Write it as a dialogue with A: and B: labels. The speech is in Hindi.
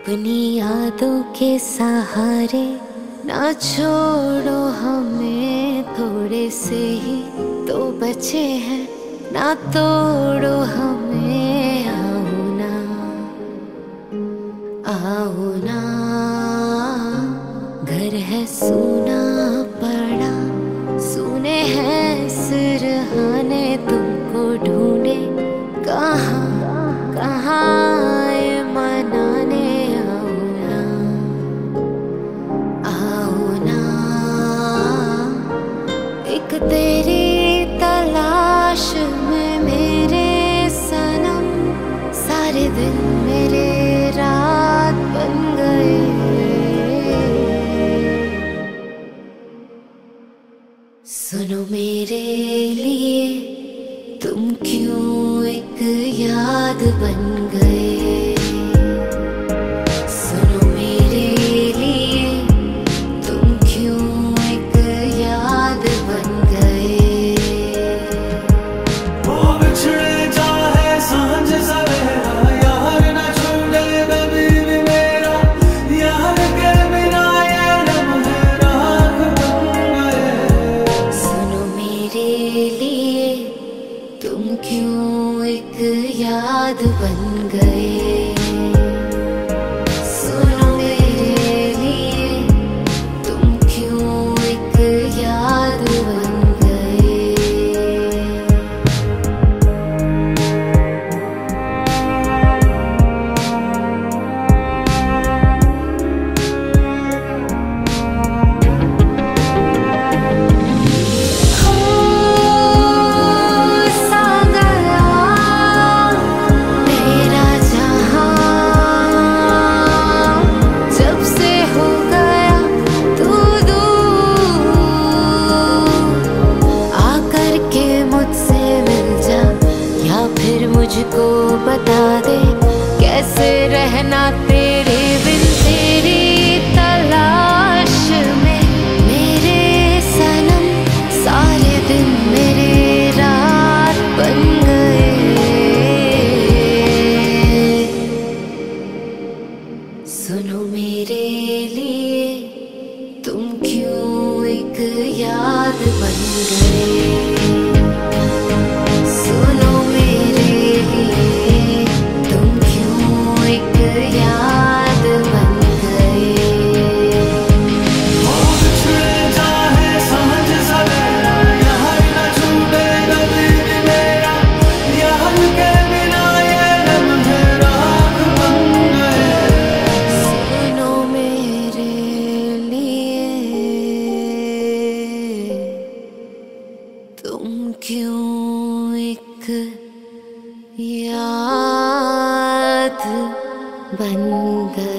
A: अपनी यादों के सहारे ना छोड़ो हमें, थोड़े से ही तो बचे हैं, ना तोड़ो हमें। आओ ना, आओ ना, घर है सूना पड़ा, सुने हैं सिरहाने, तुमको ढूंढे कहाँ कहाँ ये मनाने। आओ ना, आओ ना, एक तेरी तलाश में मेरे सनम, सारे दिन मेरे रात बन गए। सुनो मेरे लिए तुम क्यों एक याद बन गए, सुनो मेरे लिए तुम क्यों एक याद बन गए।
B: वो बिछड़े चाहे सांझ सवेरा, यार न छूटे कभी भी मेरा, यार के बिना ये लम्हे राख बन गए।
A: सुनो मेरे लिए तुम क्यों एक याद बन गए, सुनो मेरे लिए तुम क्यों एक याद बन गए। मुझको बता दे कैसे रहना तेरे बिन, तेरी तलाश में मेरे सनम, सारे दिन मेरे रात बन गए। सुनो मेरे लिए तुम क्यों एक याद बन गए, सुनो मेरे लिए तुम क्यों एक याद बन गए।
B: वो बिछड़े चाहे सांझ सवेरा, यार न छूटे कभी भी मेरा, यार के बिना ये लम्हे राख बन गए।
A: सुनो मेरे लिए तुम क्यों एक याद बन गए।